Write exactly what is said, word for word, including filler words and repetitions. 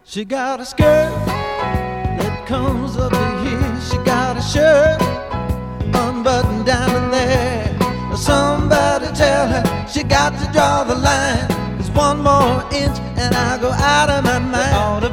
She got a skirt that comes up to here. She got a shirt unbuttoned down in there. Somebody tell her she got to draw the line. There's one more inch and I go out of my mind.